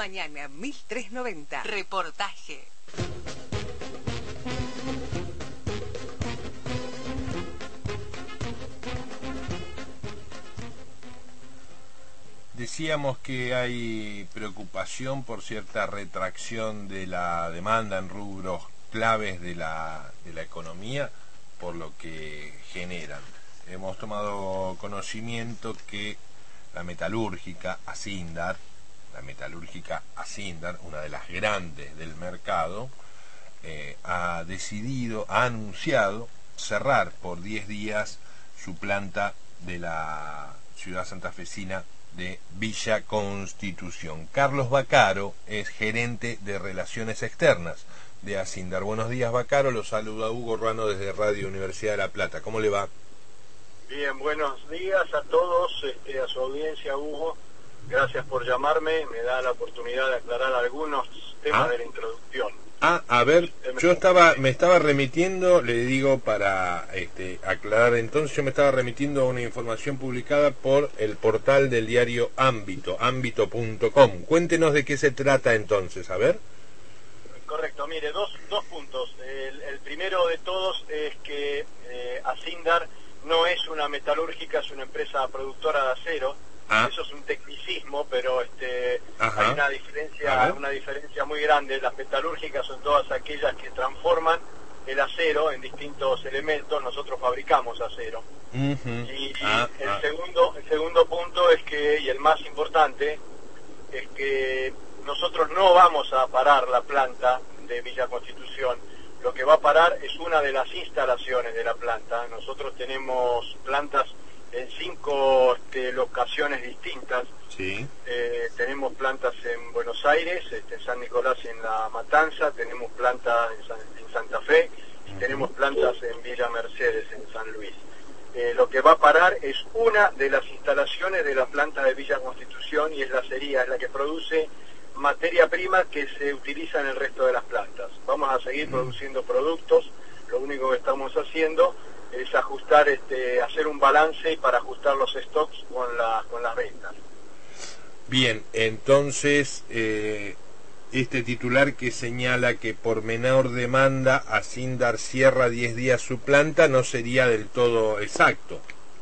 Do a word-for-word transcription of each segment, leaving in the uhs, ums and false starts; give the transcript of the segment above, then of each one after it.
Mañana mil trescientos noventa. Reportaje. Decíamos que hay preocupación por cierta retracción de la demanda en rubros claves de la, de la economía por lo que generan. Hemos tomado conocimiento que la metalúrgica Asindar, la metalúrgica Asindar, una de las grandes del mercado, eh, ha decidido, ha anunciado cerrar por diez días su planta de la ciudad santafesina de Villa Constitución. Carlos Bacaro es gerente de Relaciones Externas de Asindar. Buenos días, Bacaro. Lo saluda Hugo Ruano desde Radio Universidad de La Plata. ¿Cómo le va? Bien, buenos días a todos, este, a su audiencia, Hugo. Gracias por llamarme. Me da la oportunidad de aclarar algunos temas ah. de la introducción. Ah, a ver, yo estaba, me estaba remitiendo, le digo para este, aclarar entonces, yo me estaba remitiendo a una información publicada por el portal del diario Ámbito, ámbito punto com. Cuéntenos de qué se trata entonces, a ver. Correcto, mire, dos, dos puntos. El, el primero de todos es que eh, Asindar no es una metalúrgica, es una empresa productora de acero. Ah. Eso es un tecnicismo, pero este Ajá. hay una diferencia, una diferencia muy grande. Las metalúrgicas son todas aquellas que transforman el acero en distintos elementos. Nosotros fabricamos acero. Uh-huh. Y ah, el ah. segundo, el segundo punto es que, y el más importante, es que nosotros no vamos a parar la planta de Villa Constitución. Lo que va a parar es una de las instalaciones de la planta. Nosotros tenemos plantas en cinco este, locaciones distintas. Sí. Eh, tenemos plantas en Buenos Aires, este, en San Nicolás y en La Matanza, tenemos plantas en, San, en Santa Fe y uh-huh. tenemos plantas en Villa Mercedes, en San Luis. Eh, lo que va a parar es una de las instalaciones de la planta de Villa Constitución y es la acería, es la que produce materia prima que se utiliza en el resto de las plantas. Vamos a seguir uh-huh. produciendo productos, lo único que estamos haciendo es ajustar, este, hacer un balance para ajustar los stocks con, la, con las ventas. Bien, entonces eh, este titular que señala que por menor demanda Asindar cierra diez días su planta no sería del todo exacto.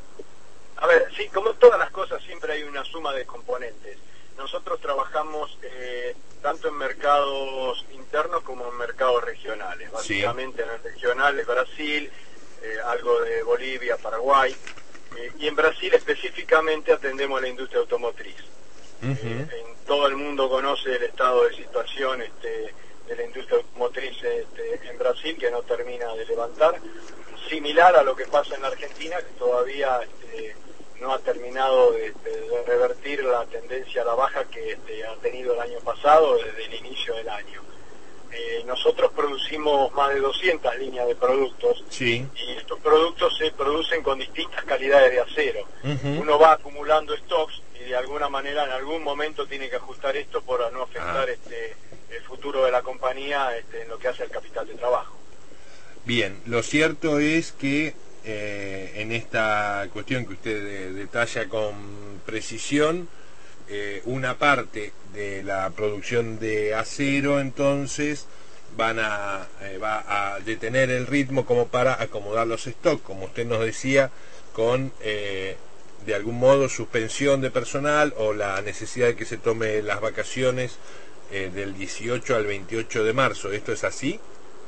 A ver, sí, como todas las cosas siempre hay una suma de componentes. Nosotros trabajamos eh, tanto en mercados internos como en mercados regionales. Básicamente sí. En el regional de Brasil, Eh, algo de Bolivia, Paraguay, eh, y en Brasil específicamente atendemos a la industria automotriz. Uh-huh. eh, en todo el mundo conoce el estado de situación este, de la industria automotriz este, en Brasil, que no termina de levantar, similar a lo que pasa en la Argentina, que todavía este, no ha terminado de, de, de revertir la tendencia a la baja que este, ha tenido el año pasado, desde el inicio del año. Eh, nosotros producimos más de doscientas líneas de productos sí. y estos productos se producen con distintas calidades de acero. Uh-huh. Uno va acumulando stocks y de alguna manera en algún momento tiene que ajustar esto para no afectar ah. este, el futuro de la compañía este, en lo que hace al capital de trabajo. Bien, lo cierto es que eh, en esta cuestión que usted de, detalla con precisión, Eh, una parte de la producción de acero entonces van a eh, va a detener el ritmo como para acomodar los stocks, como usted nos decía, con eh, de algún modo suspensión de personal o la necesidad de que se tome las vacaciones eh, del dieciocho al veintiocho de marzo. ¿Esto es así?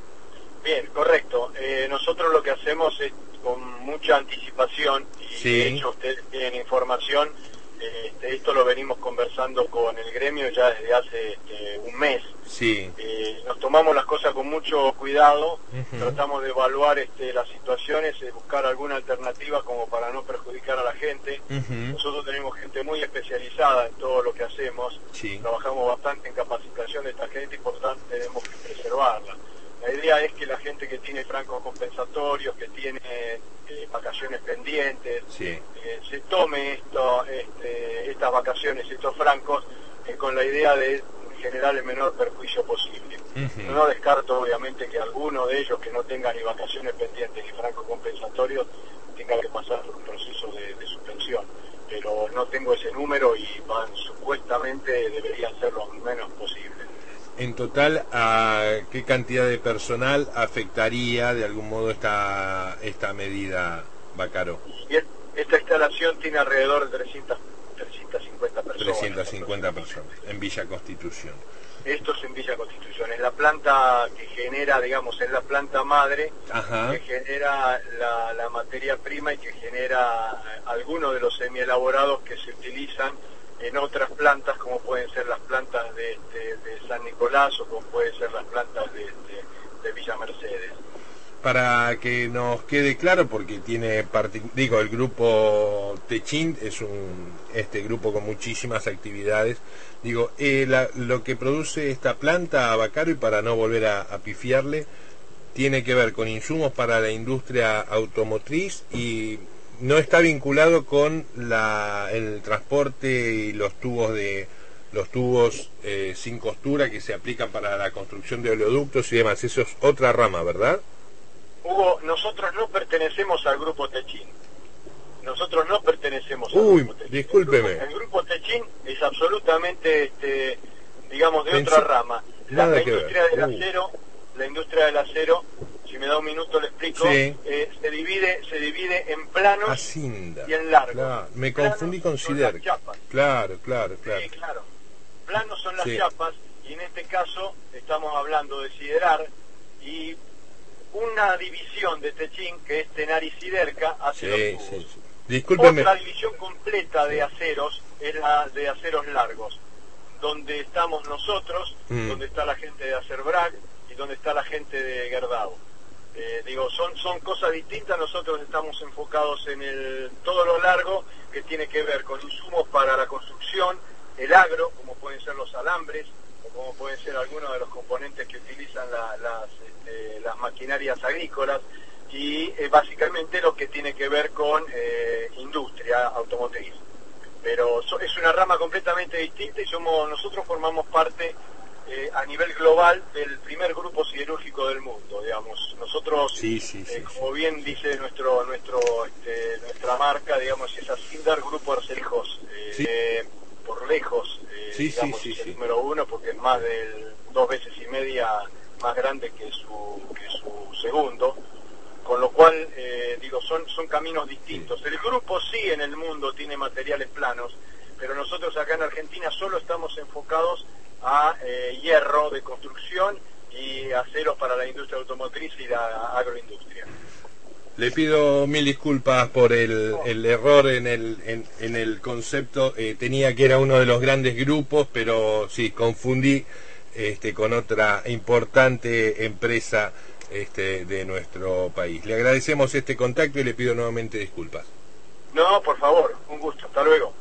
Bien, correcto. Eh, nosotros lo que hacemos es con mucha anticipación y sí. de hecho ustedes tienen información. Este, esto lo venimos conversando con el gremio ya desde hace este, un mes. Sí. Eh, nos tomamos las cosas con mucho cuidado, uh-huh. tratamos de evaluar este, las situaciones, de buscar alguna alternativa como para no perjudicar a la gente. Uh-huh. Nosotros tenemos gente muy especializada en todo lo que hacemos, sí. trabajamos bastante en capacitación de esta gente y por tanto tenemos que preservarla. La idea es que la gente que tiene francos compensatorios, que tiene eh, vacaciones pendientes, sí. eh, se tome esto, este, estas vacaciones, estos francos, eh, con la idea de generar el menor perjuicio posible. Uh-huh. No descarto obviamente que alguno de ellos que no tenga ni vacaciones pendientes ni francos compensatorios tenga que pasar por un proceso de, de suspensión. pero no tengo ese número y van, supuestamente deberían ser lo menos posible. En total, ¿a qué cantidad de personal afectaría de algún modo esta esta medida, Bacaro? Y esta instalación tiene alrededor de trescientas, trescientas cincuenta personas. trescientas cincuenta personas en Villa Constitución. Esto es en Villa Constitución, es la planta que genera, digamos, es la planta madre, Ajá. que genera la, la materia prima y que genera algunos de los semielaborados que se utilizan en otras plantas, como pueden ser las plantas de, de, de San Nicolás o como pueden ser las plantas de, de, de Villa Mercedes. Para que nos quede claro, porque tiene, digo, el grupo Techint es un este grupo con muchísimas actividades, digo, eh, la, lo que produce esta planta, Bacaro, y para no volver a, a pifiarle, tiene que ver con insumos para la industria automotriz y no está vinculado con la, el transporte y los tubos de los tubos eh, sin costura que se aplican para la construcción de oleoductos y demás. Eso es otra rama, ¿verdad? Hugo, nosotros no pertenecemos al grupo Techint. Nosotros no pertenecemos al Uy, grupo Techint. discúlpeme. El grupo, el grupo Techint es absolutamente, este, digamos, de Pensé, otra rama. La, la industria del uh. acero, la industria del acero, si me da un minuto le explico, sí. eh, se divide se divide en planos Ascinda. y en largos. Claro. Me Planos confundí con son las Siderca. chapas. Claro, claro, claro. Sí, claro. Planos son las Sí. chapas y en este caso estamos hablando de siderar y una división de Techint que es Tenaris Siderca hace Sí, los tubos. sí, sí. Discúlpeme. Otra división completa de aceros es la de aceros largos, donde estamos nosotros, Mm. donde está la gente de Acerbrac y donde está la gente de Gerdau. Eh, digo, son son cosas distintas. Nosotros estamos enfocados en el todo lo largo que tiene que ver con insumos para la construcción, el agro, como pueden ser los alambres, o como pueden ser algunos de los componentes que utilizan la, las, este, las maquinarias agrícolas, y eh, básicamente lo que tiene que ver con eh, industria automotriz. Pero so, es una rama completamente distinta y somos nosotros formamos parte eh, a nivel global del primer grupo siderúrgico del mundo, digamos. Nosotros, Sí, sí, sí, eh, sí. como bien dice nuestro nuestro este, nuestra marca, digamos, es Asindar Grupo Arcelijos, eh, Sí. eh, por lejos, eh, Sí, digamos, sí, sí, es el sí. número uno porque es más del dos veces y media más grande que su que su segundo. Con lo cual, eh, digo, son, son caminos distintos. El grupo sí en el mundo tiene materiales planos, pero nosotros acá en Argentina solo estamos enfocados a eh, hierro de construcción y aceros para la industria automotriz y la agroindustria. Le pido mil disculpas por el, el error en el, en, en el concepto. Eh, tenía que era uno de los grandes grupos, pero sí, confundí este, con otra importante empresa este, de nuestro país. Le agradecemos este contacto y le pido nuevamente disculpas. No, por favor, un gusto. Hasta luego.